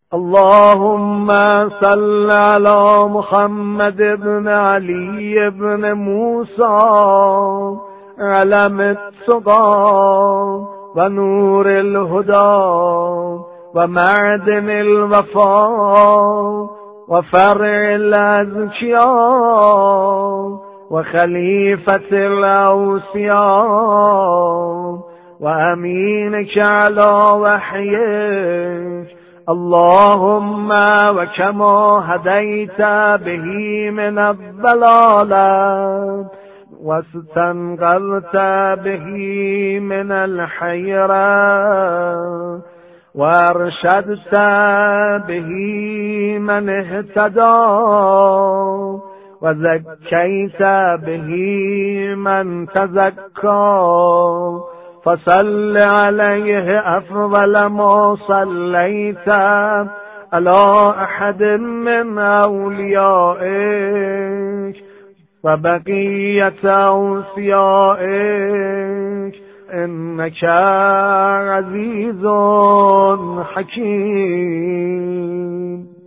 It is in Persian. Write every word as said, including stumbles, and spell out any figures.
اللهم صل على محمد بن علي بن موسى علم التقى ونور الهدى ومعدن الوفاء وفرع الأذكياء وخليفة الأوصياء وأمينك على وحيك. اللهم وكما هديت به من الضلالة واستنقذت به من الحيرة وارشدت به من اهتدى وزكيت به من تزكى، فصل عليه أفضل ما صليت على أحد من أوليائك وبقية أوصيائك، إنك عزيز حكيم.